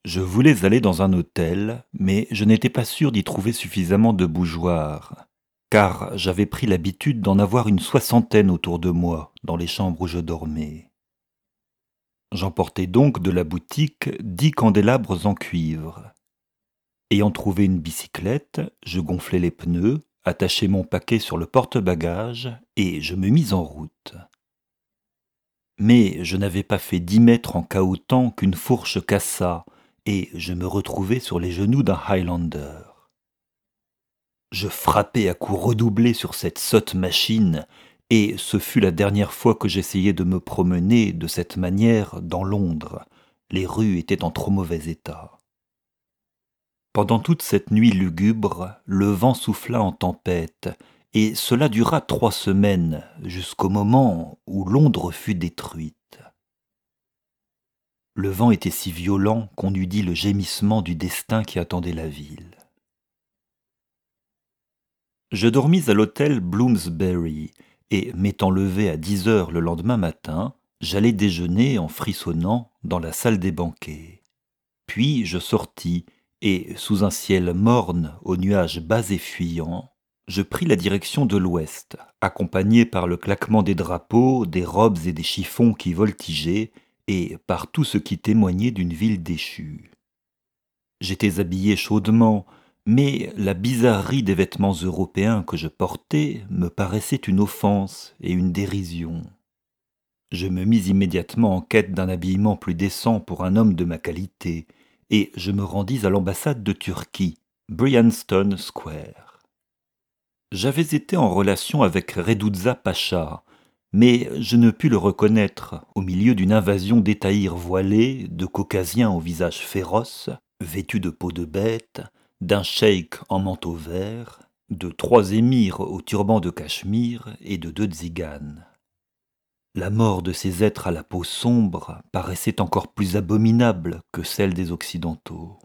Je voulais aller dans un hôtel, mais je n'étais pas sûr d'y trouver suffisamment de bougeoirs, car j'avais pris l'habitude d'en avoir une soixantaine autour de moi, dans les chambres où je dormais. J'emportai donc de la boutique 10 candélabres en cuivre. Ayant trouvé une bicyclette, je gonflai les pneus, attachai mon paquet sur le porte-bagages et je me mis en route. Mais je n'avais pas fait 10 mètres en cahotant qu'une fourche cassa, et je me retrouvai sur les genoux d'un Highlander. Je frappai à coups redoublés sur cette sotte machine, et ce fut la dernière fois que j'essayai de me promener de cette manière dans Londres. Les rues étaient en trop mauvais état. Pendant toute cette nuit lugubre, le vent souffla en tempête, et cela dura 3 semaines, jusqu'au moment où Londres fut détruite. Le vent était si violent qu'on eût dit le gémissement du destin qui attendait la ville. Je dormis à l'hôtel Bloomsbury, et m'étant levé à 10 heures le lendemain matin, j'allai déjeuner en frissonnant dans la salle des banquets. Puis je sortis, et sous un ciel morne aux nuages bas et fuyants, je pris la direction de l'ouest, accompagné par le claquement des drapeaux, des robes et des chiffons qui voltigeaient, et par tout ce qui témoignait d'une ville déchue. J'étais habillé chaudement, mais la bizarrerie des vêtements européens que je portais me paraissait une offense et une dérision. Je me mis immédiatement en quête d'un habillement plus décent pour un homme de ma qualité, et je me rendis à l'ambassade de Turquie, Bryanston Square. J'avais été en relation avec Redouza Pacha, mais je ne pus le reconnaître au milieu d'une invasion d'étahirs voilés, de caucasiens au visage féroce, vêtus de peau de bête, d'un cheikh en manteau vert, de 3 émirs au turban de cachemire et de 2 tziganes. La mort de ces êtres à la peau sombre paraissait encore plus abominable que celle des Occidentaux.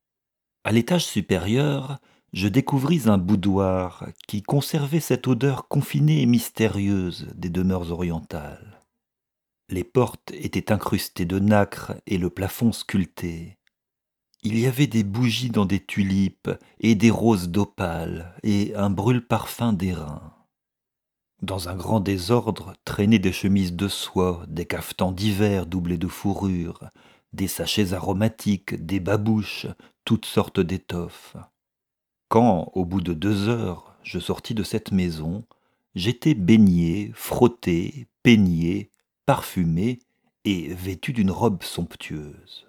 À l'étage supérieur, je découvris un boudoir qui conservait cette odeur confinée et mystérieuse des demeures orientales. Les portes étaient incrustées de nacre et le plafond sculpté. Il y avait des bougies dans des tulipes et des roses d'opale et un brûle-parfum d'airain. Dans un grand désordre traînaient des chemises de soie, des cafetans d'hiver doublés de fourrure, des sachets aromatiques, des babouches, toutes sortes d'étoffes. Quand, au bout de 2 heures, je sortis de cette maison, j'étais baigné, frotté, peigné, parfumé et vêtu d'une robe somptueuse.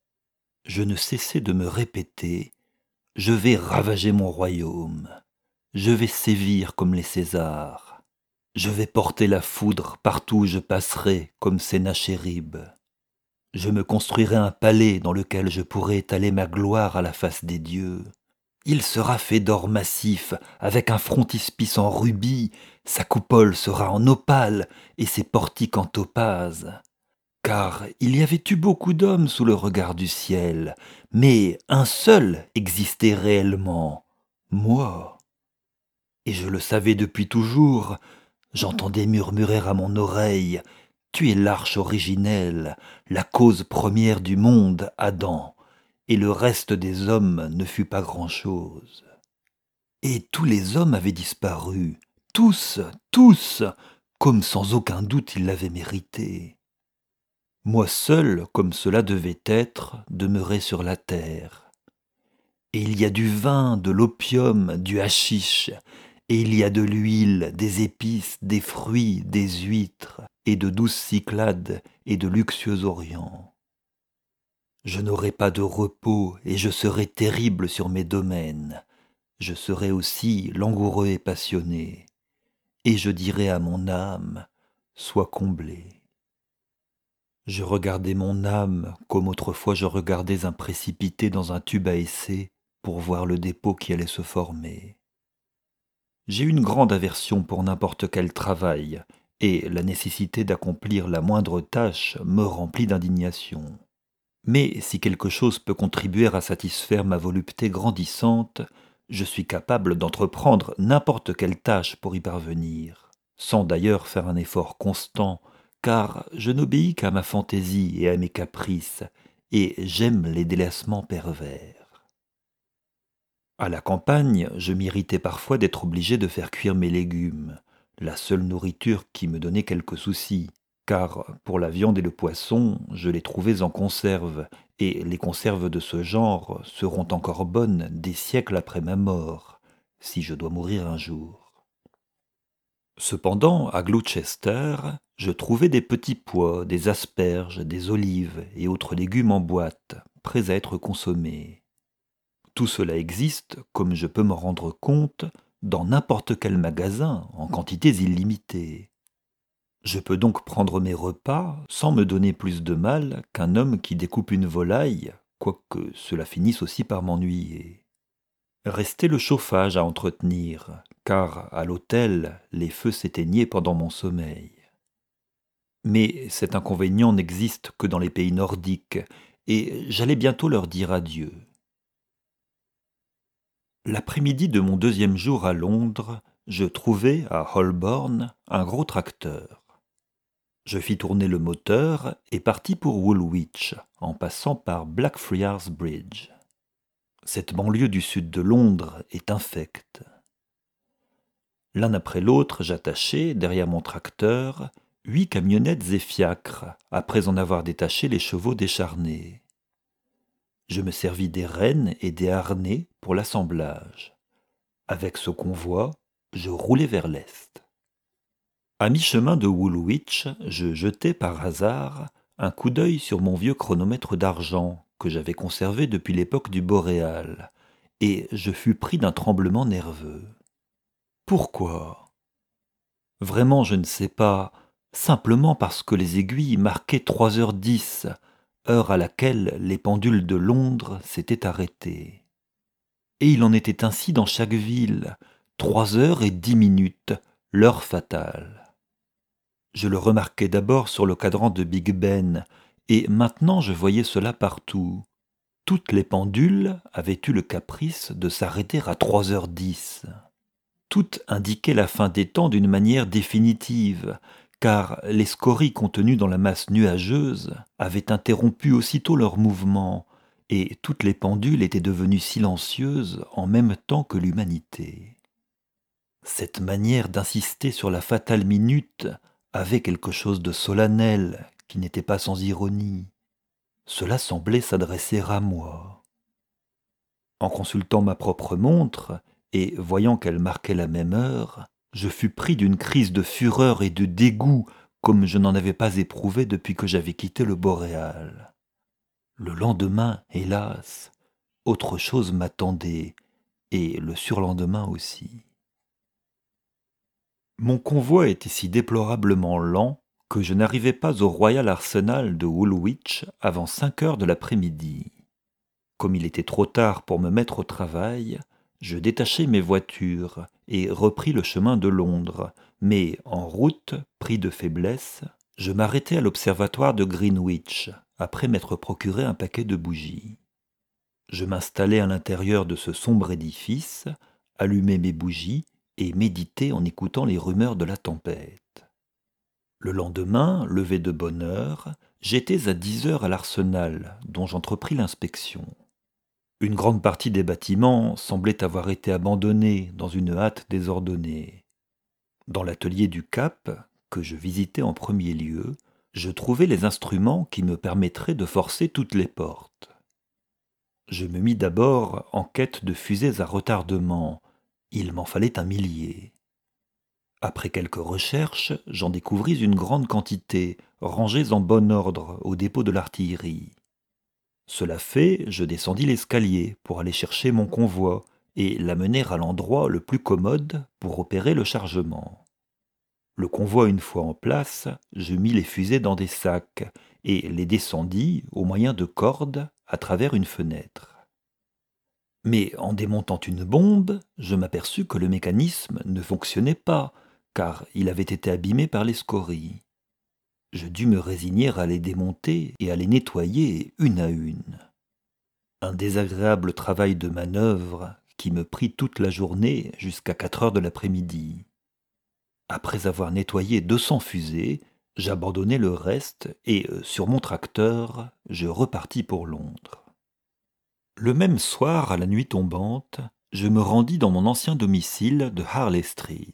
Je ne cessais de me répéter « Je vais ravager mon royaume, je vais sévir comme les Césars, je vais porter la foudre partout où je passerai comme Sennachérib. Je me construirai un palais dans lequel je pourrai étaler ma gloire à la face des dieux. Il sera fait d'or massif, avec un frontispice en rubis, sa coupole sera en opale et ses portiques en topaze. Car il y avait eu beaucoup d'hommes sous le regard du ciel, mais un seul existait réellement, moi. Et je le savais depuis toujours, j'entendais murmurer à mon oreille « Tu es l'arche originelle, la cause première du monde, Adam, et le reste des hommes ne fut pas grand-chose. » Et tous les hommes avaient disparu, tous, tous, comme sans aucun doute ils l'avaient mérité. Moi seul, comme cela devait être, demeurais sur la terre. Et il y a du vin, de l'opium, du hashish, et il y a de l'huile, des épices, des fruits, des huîtres, et de douces cyclades et de luxueux orients. Je n'aurai pas de repos, et je serai terrible sur mes domaines. Je serai aussi langoureux et passionné, et je dirai à mon âme, sois comblée. Je regardais mon âme comme autrefois je regardais un précipité dans un tube à essai pour voir le dépôt qui allait se former. J'ai une grande aversion pour n'importe quel travail, et la nécessité d'accomplir la moindre tâche me remplit d'indignation. Mais si quelque chose peut contribuer à satisfaire ma volupté grandissante, je suis capable d'entreprendre n'importe quelle tâche pour y parvenir, sans d'ailleurs faire un effort constant, car je n'obéis qu'à ma fantaisie et à mes caprices, et j'aime les délacements pervers. À la campagne, je m'irritais parfois d'être obligé de faire cuire mes légumes, la seule nourriture qui me donnait quelques soucis, car pour la viande et le poisson, je les trouvais en conserve, et les conserves de ce genre seront encore bonnes des siècles après ma mort, si je dois mourir un jour. Cependant, à Gloucester, je trouvais des petits pois, des asperges, des olives et autres légumes en boîte, prêts à être consommés. Tout cela existe, comme je peux m'en rendre compte, dans n'importe quel magasin, en quantités illimitées. Je peux donc prendre mes repas sans me donner plus de mal qu'un homme qui découpe une volaille, quoique cela finisse aussi par m'ennuyer. Restait le chauffage à entretenir, car à l'hôtel, les feux s'éteignaient pendant mon sommeil. Mais cet inconvénient n'existe que dans les pays nordiques, et j'allais bientôt leur dire adieu. L'après-midi de mon deuxième jour à Londres, je trouvai à Holborn un gros tracteur. Je fis tourner le moteur et partis pour Woolwich, en passant par Blackfriars Bridge. Cette banlieue du sud de Londres est infecte. L'un après l'autre, j'attachai, derrière mon tracteur, 8 camionnettes et fiacres, après en avoir détaché les chevaux décharnés. Je me servis des rênes et des harnais pour l'assemblage. Avec ce convoi, je roulai vers l'est. À mi-chemin de Woolwich, je jetai par hasard un coup d'œil sur mon vieux chronomètre d'argent que j'avais conservé depuis l'époque du boréal, et je fus pris d'un tremblement nerveux. Pourquoi ? Vraiment, je ne sais pas, simplement parce que les aiguilles marquaient 3h10, heure à laquelle les pendules de Londres s'étaient arrêtées. Et il en était ainsi dans chaque ville, 3h10, l'heure fatale. Je le remarquai d'abord sur le cadran de Big Ben, et maintenant je voyais cela partout. Toutes les pendules avaient eu le caprice de s'arrêter à 3h10. Toutes indiquaient la fin des temps d'une manière définitive, car les scories contenues dans la masse nuageuse avaient interrompu aussitôt leur mouvement, et toutes les pendules étaient devenues silencieuses en même temps que l'humanité. Cette manière d'insister sur la fatale minute avait quelque chose de solennel qui n'était pas sans ironie. Cela semblait s'adresser à moi. En consultant ma propre montre, et voyant qu'elle marquait la même heure, je fus pris d'une crise de fureur et de dégoût comme je n'en avais pas éprouvé depuis que j'avais quitté le boréal. Le lendemain, hélas, autre chose m'attendait, et le surlendemain aussi. Mon convoi était si déplorablement lent que je n'arrivai pas au Royal Arsenal de Woolwich avant 5h de l'après-midi. Comme il était trop tard pour me mettre au travail, je détachai mes voitures et repris le chemin de Londres, mais en route, pris de faiblesse, je m'arrêtai à l'observatoire de Greenwich, après m'être procuré un paquet de bougies. Je m'installai à l'intérieur de ce sombre édifice, allumai mes bougies et méditai en écoutant les rumeurs de la tempête. Le lendemain, levé de bonne heure, j'étais à 10h à l'Arsenal, dont j'entrepris l'inspection. Une grande partie des bâtiments semblait avoir été abandonnée dans une hâte désordonnée. Dans l'atelier du Cap, que je visitai en premier lieu, je trouvai les instruments qui me permettraient de forcer toutes les portes. Je me mis d'abord en quête de fusées à retardement. Il m'en fallait 1 millier. Après quelques recherches, j'en découvris une grande quantité, rangées en bon ordre au dépôt de l'artillerie. Cela fait, je descendis l'escalier pour aller chercher mon convoi et l'amener à l'endroit le plus commode pour opérer le chargement. Le convoi une fois en place, je mis les fusées dans des sacs et les descendis au moyen de cordes à travers une fenêtre. Mais en démontant une bombe, je m'aperçus que le mécanisme ne fonctionnait pas, car il avait été abîmé par les scories. Je dus me résigner à les démonter et à les nettoyer une à une. Un désagréable travail de manœuvre qui me prit toute la journée jusqu'à 4h de l'après-midi. Après avoir nettoyé 200 fusées, J'abandonnai le reste et, sur mon tracteur, je repartis pour Londres. Le même soir, à la nuit tombante, je me rendis dans mon ancien domicile de Harley Street.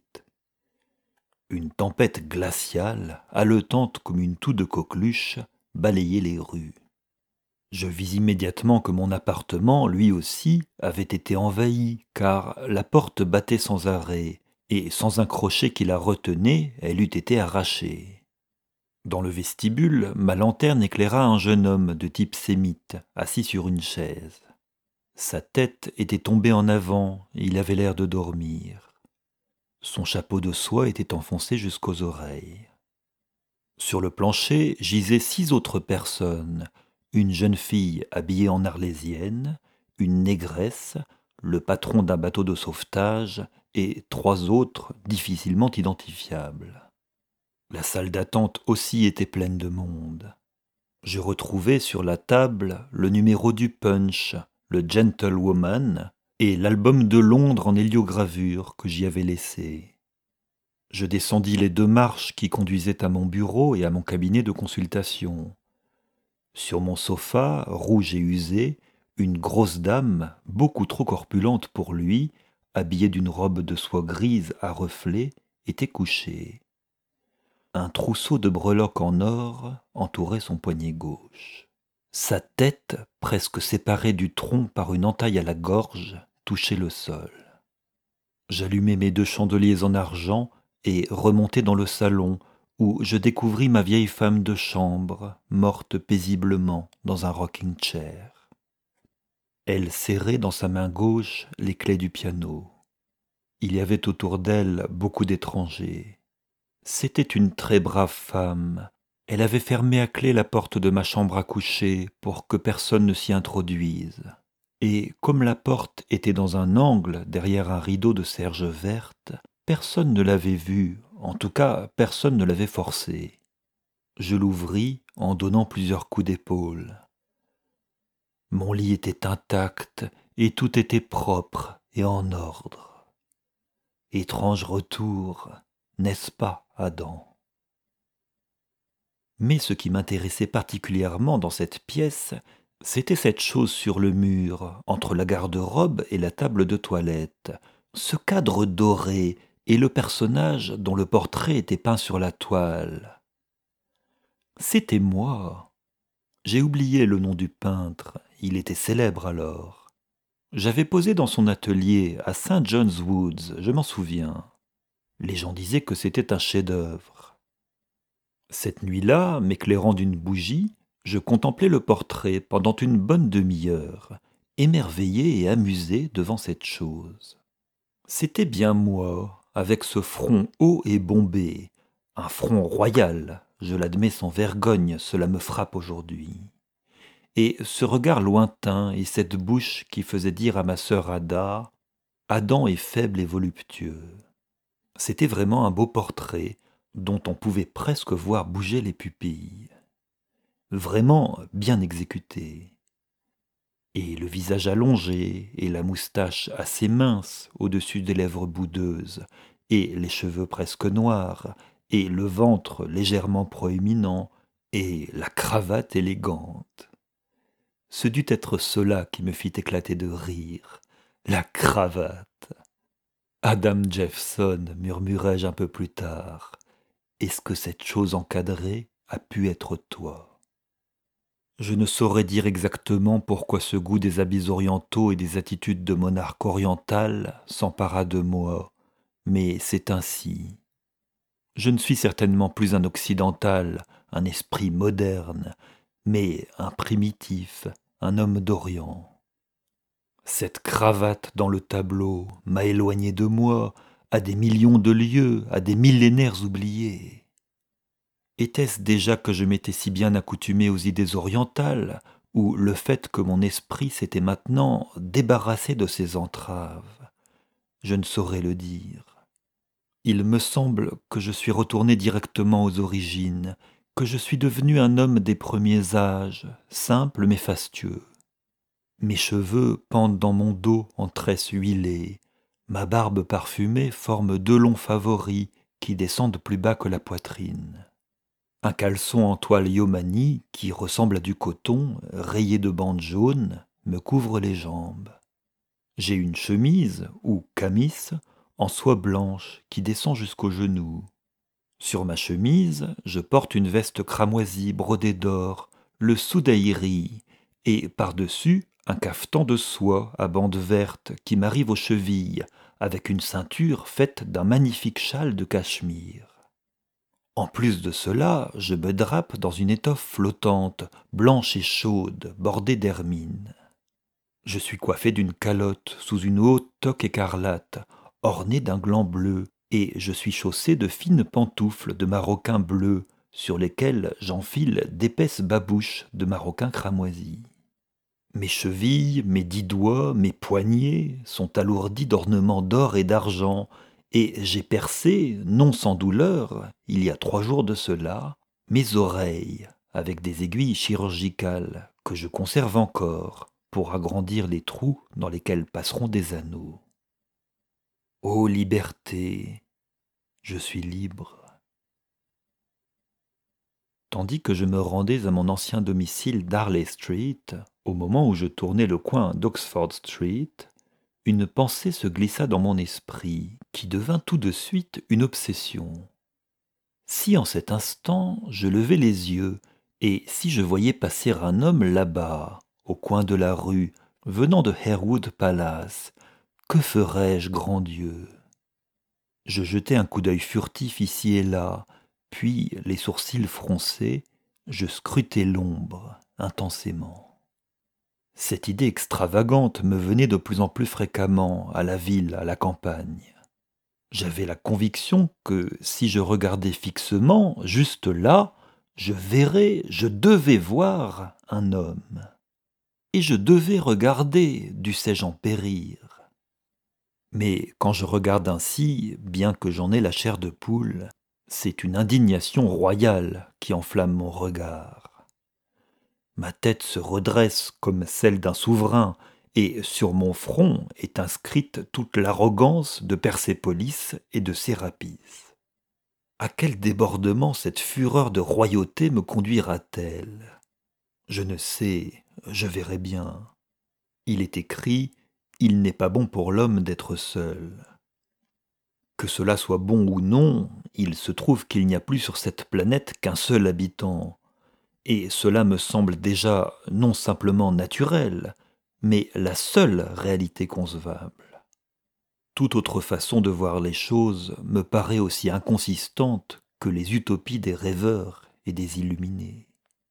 Une tempête glaciale, haletante comme une toux de coqueluche, balayait les rues. Je vis immédiatement que mon appartement, lui aussi, avait été envahi, car la porte battait sans arrêt, et sans un crochet qui la retenait, elle eût été arrachée. Dans le vestibule, ma lanterne éclaira un jeune homme de type sémite, assis sur une chaise. Sa tête était tombée en avant, et il avait l'air de dormir. Son chapeau de soie était enfoncé jusqu'aux oreilles. Sur le plancher gisaient 6 autres personnes, une jeune fille habillée en arlésienne, une négresse, le patron d'un bateau de sauvetage et 3 autres difficilement identifiables. La salle d'attente aussi était pleine de monde. Je retrouvai sur la table le numéro du Punch, le Gentlewoman et l'album de Londres en héliogravure que j'y avais laissé. Je descendis les 2 marches qui conduisaient à mon bureau et à mon cabinet de consultation. Sur mon sofa, rouge et usé, une grosse dame, beaucoup trop corpulente pour lui, habillée d'une robe de soie grise à reflets, était couchée. Un trousseau de breloques en or entourait son poignet gauche. Sa tête, presque séparée du tronc par une entaille à la gorge, touchait le sol. J'allumai mes 2 chandeliers en argent et remontai dans le salon, où je découvris ma vieille femme de chambre, morte paisiblement dans un rocking-chair. Elle serrait dans sa main gauche les clés du piano. Il y avait autour d'elle beaucoup d'étrangers. C'était une très brave femme. Elle avait fermé à clé la porte de ma chambre à coucher pour que personne ne s'y introduise. Et comme la porte était dans un angle derrière un rideau de serge verte, personne ne l'avait vue, en tout cas personne ne l'avait forcée. Je l'ouvris en donnant plusieurs coups d'épaule. Mon lit était intact et tout était propre et en ordre. Étrange retour, n'est-ce pas, Adam ? Mais ce qui m'intéressait particulièrement dans cette pièce, c'était cette chose sur le mur, entre la garde-robe et la table de toilette, ce cadre doré et le personnage dont le portrait était peint sur la toile. C'était moi. J'ai oublié le nom du peintre, il était célèbre alors. J'avais posé dans son atelier à St. John's Woods, je m'en souviens. Les gens disaient que c'était un chef-d'œuvre. Cette nuit-là, m'éclairant d'une bougie, je contemplais le portrait pendant une bonne demi-heure, émerveillé et amusé devant cette chose. C'était bien moi, avec ce front haut et bombé, un front royal, je l'admets sans vergogne, cela me frappe aujourd'hui. Et ce regard lointain et cette bouche qui faisait dire à ma sœur Ada, « Adam est faible et voluptueux ». C'était vraiment un beau portrait, dont on pouvait presque voir bouger les pupilles. Vraiment bien exécuté. Et le visage allongé, et la moustache assez mince au-dessus des lèvres boudeuses, et les cheveux presque noirs, et le ventre légèrement proéminent, et la cravate élégante. Ce dut être cela qui me fit éclater de rire, la cravate. Adam Jeffson, murmurai-je un peu plus tard, est-ce que cette chose encadrée a pu être toi ? Je ne saurais dire exactement pourquoi ce goût des habits orientaux et des attitudes de monarque oriental s'empara de moi, mais c'est ainsi. Je ne suis certainement plus un occidental, un esprit moderne, mais un primitif, un homme d'Orient. Cette cravate dans le tableau m'a éloigné de moi, à des millions de lieues, à des millénaires oubliés. Était-ce déjà que je m'étais si bien accoutumé aux idées orientales, ou le fait que mon esprit s'était maintenant débarrassé de ses entraves? Je ne saurais le dire. Il me semble que je suis retourné directement aux origines, que je suis devenu un homme des premiers âges, simple mais fastueux. Mes cheveux pendent dans mon dos en tresses huilées, ma barbe parfumée forme 2 longs favoris qui descendent plus bas que la poitrine. Un caleçon en toile Yomani qui ressemble à du coton, rayé de bandes jaunes, me couvre les jambes. J'ai une chemise, ou camis, en soie blanche qui descend jusqu'aux genoux. Sur ma chemise, je porte une veste cramoisie brodée d'or, le soudaïri, et par-dessus, un cafetan de soie à bandes vertes qui m'arrive aux chevilles, avec une ceinture faite d'un magnifique châle de cachemire. En plus de cela, je me drape dans une étoffe flottante, blanche et chaude, bordée d'hermine. Je suis coiffé d'une calotte sous une haute toque écarlate, ornée d'un gland bleu, et je suis chaussé de fines pantoufles de maroquin bleu, sur lesquelles j'enfile d'épaisses babouches de maroquin cramoisi. Mes chevilles, mes 10 doigts, mes poignets sont alourdis d'ornements d'or et d'argent, et j'ai percé, non sans douleur, il y a 3 jours de cela, mes oreilles avec des aiguilles chirurgicales que je conserve encore pour agrandir les trous dans lesquels passeront des anneaux. Ô liberté, je suis libre. Tandis que je me rendais à mon ancien domicile d'Harley Street, au moment où je tournais le coin d'Oxford Street, une pensée se glissa dans mon esprit, qui devint tout de suite une obsession. Si en cet instant je levais les yeux, et si je voyais passer un homme là-bas, au coin de la rue, venant de Harewood Palace, que ferais-je, grand Dieu? Je jetai un coup d'œil furtif ici et là, puis, les sourcils froncés, je scrutai l'ombre intensément. Cette idée extravagante me venait de plus en plus fréquemment, à la ville, à la campagne. J'avais la conviction que si je regardais fixement, juste là, je verrais, je devais voir un homme. Et je devais regarder, dussé-je en périr. Mais quand je regarde ainsi, bien que j'en ai la chair de poule, c'est une indignation royale qui enflamme mon regard. Ma tête se redresse comme celle d'un souverain, et sur mon front est inscrite toute l'arrogance de Persépolis et de Sérapis. À quel débordement cette fureur de royauté me conduira-t-elle? Je ne sais, je verrai bien. Il est écrit, il n'est pas bon pour l'homme d'être seul. Que cela soit bon ou non, il se trouve qu'il n'y a plus sur cette planète qu'un seul habitant, et cela me semble déjà non simplement naturel, mais la seule réalité concevable. Toute autre façon de voir les choses me paraît aussi inconsistante que les utopies des rêveurs et des illuminés.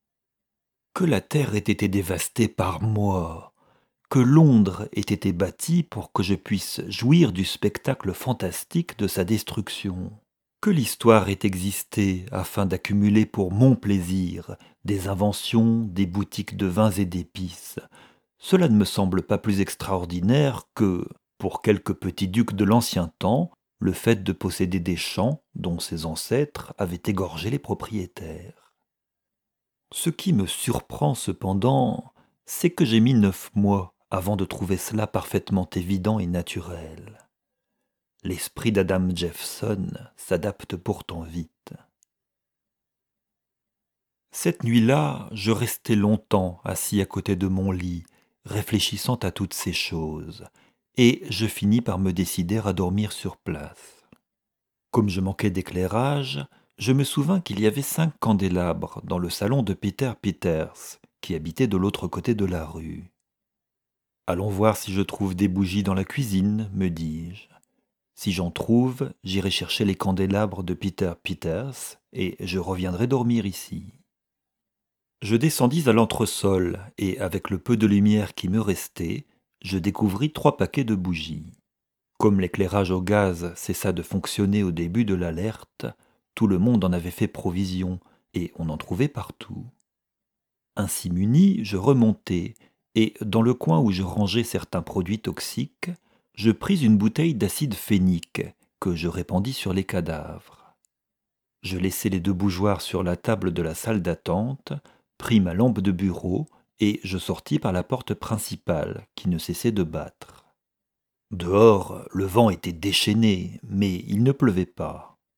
Que la terre ait été dévastée par moi, que Londres ait été bâtie pour que je puisse jouir du spectacle fantastique de sa destruction, que l'histoire ait existé afin d'accumuler pour mon plaisir des inventions, des boutiques de vins et d'épices, cela ne me semble pas plus extraordinaire que, pour quelques petits ducs de l'ancien temps, le fait de posséder des champs dont ses ancêtres avaient égorgé les propriétaires. Ce qui me surprend cependant, c'est que j'ai mis 9 mois avant de trouver cela parfaitement évident et naturel. L'esprit d'Adam Jephson s'adapte pourtant vite. Cette nuit-là, je restai longtemps assis à côté de mon lit, réfléchissant à toutes ces choses, et je finis par me décider à dormir sur place. Comme je manquais d'éclairage, je me souvins qu'il y avait 5 candélabres dans le salon de Peter Peters, qui habitait de l'autre côté de la rue. Allons voir si je trouve des bougies dans la cuisine, me dis-je. Si j'en trouve, j'irai chercher les candélabres de Peter Peters et je reviendrai dormir ici. Je descendis à l'entresol et, avec le peu de lumière qui me restait, je découvris 3 paquets de bougies. Comme l'éclairage au gaz cessa de fonctionner au début de l'alerte, tout le monde en avait fait provision et on en trouvait partout. Ainsi muni, je remontai et, dans le coin où je rangeais certains produits toxiques, je pris une bouteille d'acide phénique que je répandis sur les cadavres. Je laissai les 2 bougeoirs sur la table de la salle d'attente, pris ma lampe de bureau et je sortis par la porte principale qui ne cessait de battre. Dehors, le vent était déchaîné, mais il ne pleuvait pas.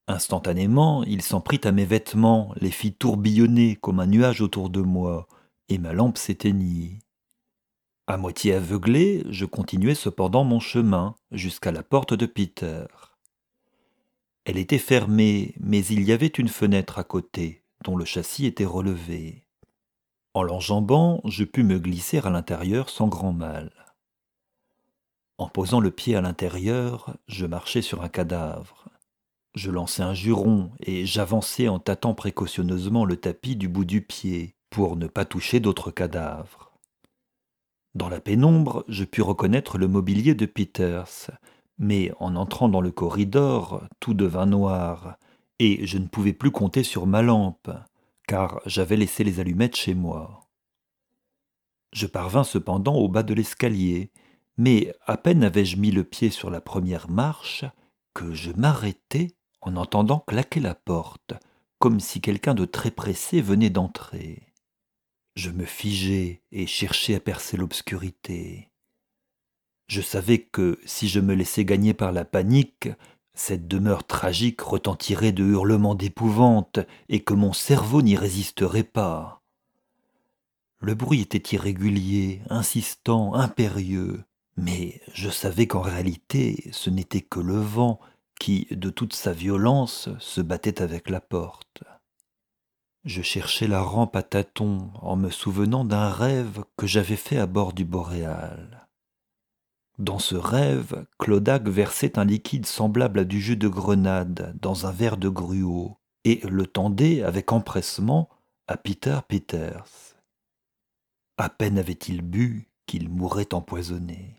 Instantanément, il s'en prit à mes vêtements, les fit tourbillonner comme un nuage autour de moi, et ma lampe s'éteignit. À moitié aveuglé, je continuai cependant mon chemin jusqu'à la porte de Peter. Elle était fermée, mais il y avait une fenêtre à côté, dont le châssis était relevé. En l'enjambant, je pus me glisser à l'intérieur sans grand mal. En posant le pied à l'intérieur, je marchai sur un cadavre. Je lançai un juron et j'avançai en tâtant précautionneusement le tapis du bout du pied pour ne pas toucher d'autres cadavres. Dans la pénombre, je pus reconnaître le mobilier de Peters, mais en entrant dans le corridor, tout devint noir, et je ne pouvais plus compter sur ma lampe, car j'avais laissé les allumettes chez moi. Je parvins cependant au bas de l'escalier, mais à peine avais-je mis le pied sur la première marche que je m'arrêtai en entendant claquer la porte, comme si quelqu'un de très pressé venait d'entrer. Je me figeai et cherchai à percer l'obscurité. Je savais que, si je me laissais gagner par la panique, cette demeure tragique retentirait de hurlements d'épouvante et que mon cerveau n'y résisterait pas. Le bruit était irrégulier, insistant, impérieux, mais je savais qu'en réalité ce n'était que le vent qui, de toute sa violence, se battait avec la porte. Je cherchais la rampe à tâtons en me souvenant d'un rêve que j'avais fait à bord du Boréal. Dans ce rêve, Clodag versait un liquide semblable à du jus de grenade dans un verre de gruau et le tendait avec empressement à Peter Peters. À peine avait-il bu qu'il mourait empoisonné.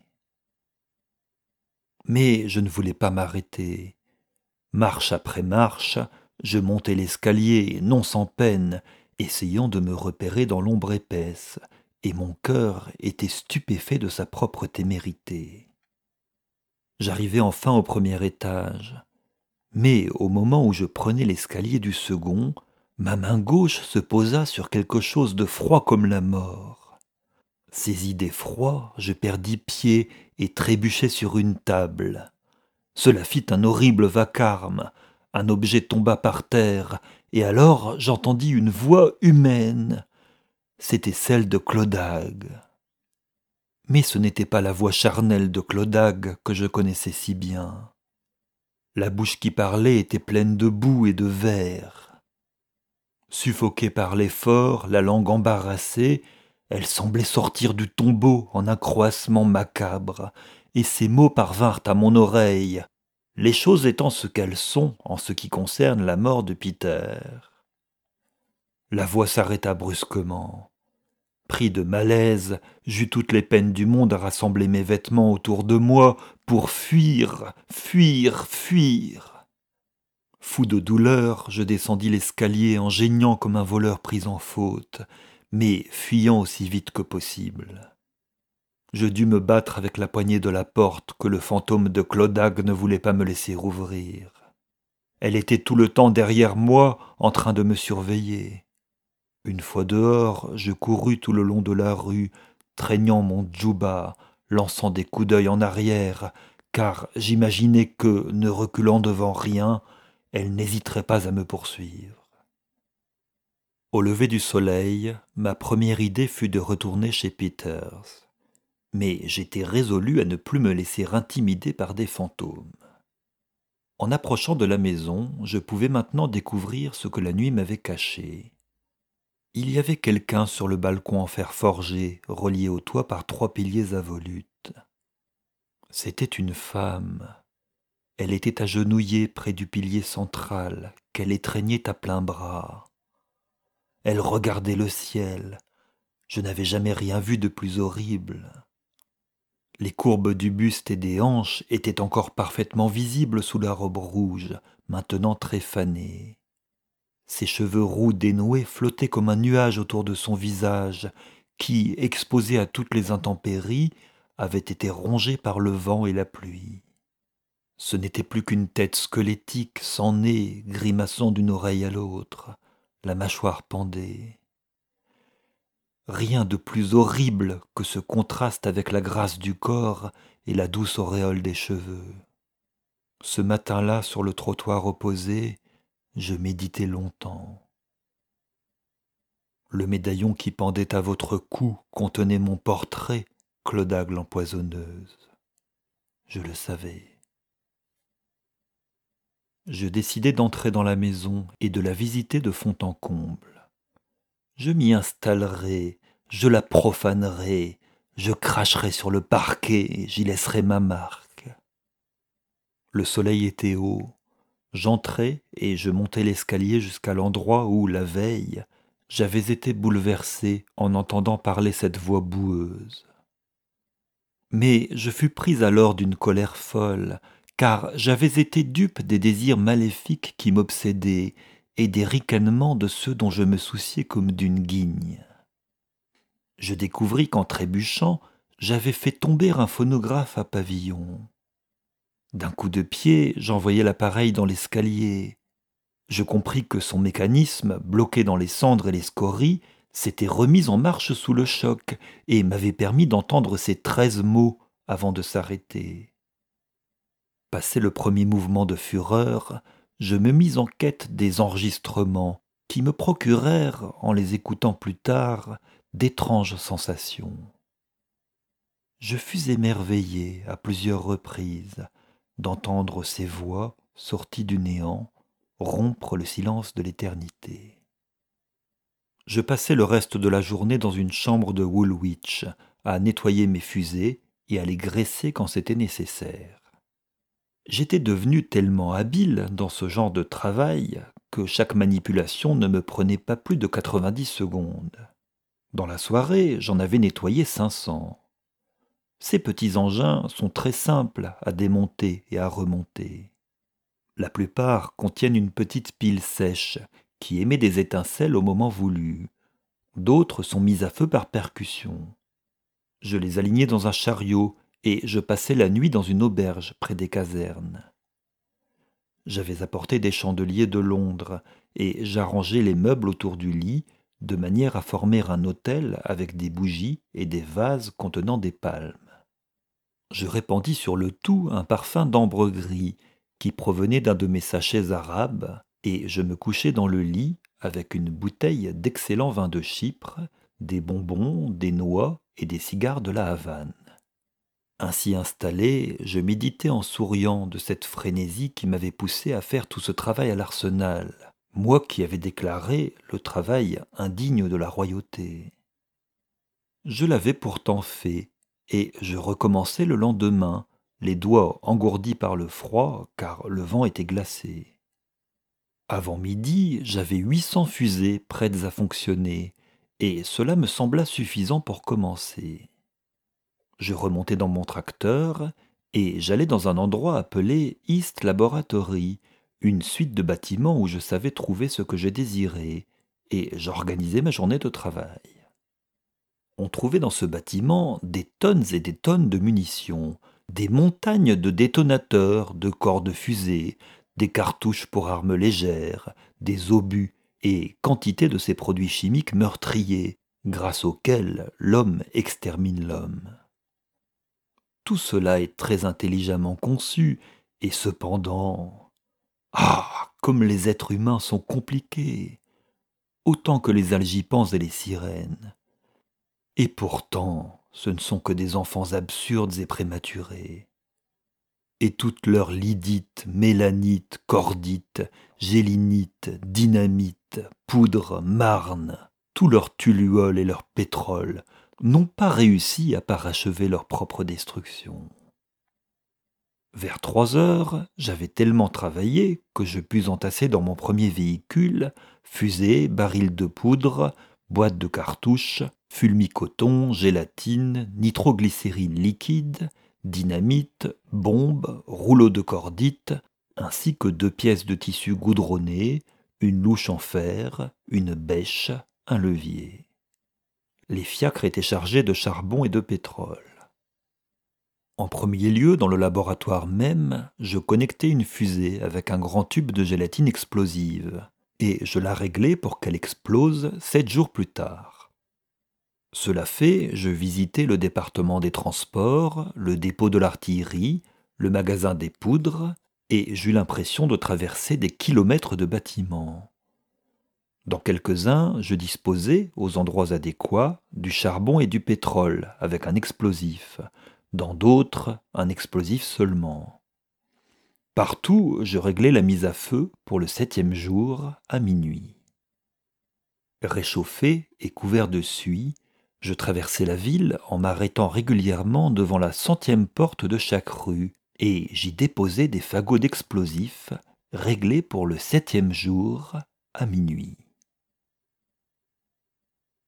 Mais je ne voulais pas m'arrêter. Marche après marche, je montai l'escalier, non sans peine, essayant de me repérer dans l'ombre épaisse, et mon cœur était stupéfait de sa propre témérité. J'arrivai enfin au premier étage, mais au moment où je prenais l'escalier du second, ma main gauche se posa sur quelque chose de froid comme la mort. Saisi d'effroi, je perdis pied et trébuchai sur une table. Cela fit un horrible vacarme, un objet tomba par terre, et alors j'entendis une voix humaine. C'était celle de Clodag. Mais ce n'était pas la voix charnelle de Clodag que je connaissais si bien. La bouche qui parlait était pleine de boue et de verre. Suffoquée par l'effort, la langue embarrassée, elle semblait sortir du tombeau en un croassement macabre, et ces mots parvinrent à mon oreille, les choses étant ce qu'elles sont en ce qui concerne la mort de Peter. La voix s'arrêta brusquement. Pris de malaise, j'eus toutes les peines du monde à rassembler mes vêtements autour de moi pour fuir, fuir, fuir. Fou de douleur, je descendis l'escalier en geignant comme un voleur pris en faute, mais fuyant aussi vite que possible. Je dus me battre avec la poignée de la porte que le fantôme de Clodag ne voulait pas me laisser ouvrir. Elle était tout le temps derrière moi, en train de me surveiller. Une fois dehors, je courus tout le long de la rue, traînant mon djouba, lançant des coups d'œil en arrière, car j'imaginais que, ne reculant devant rien, elle n'hésiterait pas à me poursuivre. Au lever du soleil, ma première idée fut de retourner chez Peters. Mais j'étais résolu à ne plus me laisser intimider par des fantômes. En approchant de la maison, je pouvais maintenant découvrir ce que la nuit m'avait caché. Il y avait quelqu'un sur le balcon en fer forgé, relié au toit par 3 piliers à volutes. C'était une femme. Elle était agenouillée près du pilier central, qu'elle étreignait à plein bras. Elle regardait le ciel. Je n'avais jamais rien vu de plus horrible. Les courbes du buste et des hanches étaient encore parfaitement visibles sous la robe rouge, maintenant très fanée. Ses cheveux roux dénoués flottaient comme un nuage autour de son visage, qui, exposé à toutes les intempéries, avait été rongé par le vent et la pluie. Ce n'était plus qu'une tête squelettique, sans nez, grimaçant d'une oreille à l'autre, la mâchoire pendée. Rien de plus horrible que ce contraste avec la grâce du corps et la douce auréole des cheveux. Ce matin-là, sur le trottoir opposé, je méditais longtemps. Le médaillon qui pendait à votre cou contenait mon portrait, Clodagle l'empoisonneuse. Je le savais. Je décidai d'entrer dans la maison et de la visiter de fond en comble. Je m'y installerai, je la profanerai, je cracherai sur le parquet, j'y laisserai ma marque. Le soleil était haut, j'entrai et je montai l'escalier jusqu'à l'endroit où, la veille, j'avais été bouleversé en entendant parler cette voix boueuse. Mais je fus pris alors d'une colère folle, car j'avais été dupe des désirs maléfiques qui m'obsédaient et des ricanements de ceux dont je me souciais comme d'une guigne. Je découvris qu'en trébuchant, j'avais fait tomber un phonographe à pavillon. D'un coup de pied, j'envoyai l'appareil dans l'escalier. Je compris que son mécanisme, bloqué dans les cendres et les scories, s'était remis en marche sous le choc et m'avait permis d'entendre ces 13 mots avant de s'arrêter. Passé le premier mouvement de fureur, je me mis en quête des enregistrements qui me procurèrent, en les écoutant plus tard, d'étranges sensations. Je fus émerveillé à plusieurs reprises d'entendre ces voix sorties du néant rompre le silence de l'éternité. Je passai le reste de la journée dans une chambre de Woolwich à nettoyer mes fusées et à les graisser quand c'était nécessaire. J'étais devenu tellement habile dans ce genre de travail que chaque manipulation ne me prenait pas plus de 90 secondes. Dans la soirée, j'en avais nettoyé 500. Ces petits engins sont très simples à démonter et à remonter. La plupart contiennent une petite pile sèche qui émet des étincelles au moment voulu. D'autres sont mises à feu par percussion. Je les alignai dans un chariot et je passai la nuit dans une auberge près des casernes. J'avais apporté des chandeliers de Londres et j'arrangeai les meubles autour du lit de manière à former un autel avec des bougies et des vases contenant des palmes. Je répandis sur le tout un parfum d'ambre gris qui provenait d'un de mes sachets arabes et je me couchai dans le lit avec une bouteille d'excellent vin de Chypre, des bonbons, des noix et des cigares de la Havane. Ainsi installé, je méditais en souriant de cette frénésie qui m'avait poussé à faire tout ce travail à l'arsenal, moi qui avais déclaré le travail indigne de la royauté. Je l'avais pourtant fait, et je recommençai le lendemain, les doigts engourdis par le froid, car le vent était glacé. Avant midi, j'avais 800 fusées prêtes à fonctionner, et cela me sembla suffisant pour commencer. Je remontai dans mon tracteur et j'allai dans un endroit appelé East Laboratory, une suite de bâtiments où je savais trouver ce que je désirais, et j'organisai ma journée de travail. On trouvait dans ce bâtiment des tonnes et des tonnes de munitions, des montagnes de détonateurs, de corps de fusée, des cartouches pour armes légères, des obus et quantité de ces produits chimiques meurtriers, grâce auxquels l'homme extermine l'homme. Tout cela est très intelligemment conçu, et cependant, comme les êtres humains sont compliqués, autant que les algipans et les sirènes. Et pourtant, ce ne sont que des enfants absurdes et prématurés. Et toute leur lydite, mélanite, cordite, gélinite, dynamite, poudre, marne, tout leur tuluol et leur pétrole, n'ont pas réussi à parachever leur propre destruction. Vers 3 heures, j'avais tellement travaillé que je pus entasser dans mon premier véhicule fusées, barils de poudre, boîtes de cartouches, fulmicoton, gélatine, nitroglycérine liquide, dynamite, bombes, rouleaux de cordite, ainsi que 2 pièces de tissu goudronné, une louche en fer, une bêche, un levier. Les fiacres étaient chargés de charbon et de pétrole. En premier lieu, dans le laboratoire même, je connectai une fusée avec un grand tube de gélatine explosive, et je la réglai pour qu'elle explose 7 jours plus tard. Cela fait, je visitai le département des transports, le dépôt de l'artillerie, le magasin des poudres, et j'eus l'impression de traverser des kilomètres de bâtiments. Dans quelques-uns, je disposais, aux endroits adéquats, du charbon et du pétrole, avec un explosif. Dans d'autres, un explosif seulement. Partout, je réglais la mise à feu pour le 7e jour, à minuit. Réchauffé et couvert de suie, je traversais la ville en m'arrêtant régulièrement devant la 100e porte de chaque rue, et j'y déposais des fagots d'explosifs réglés pour le 7e jour, à minuit.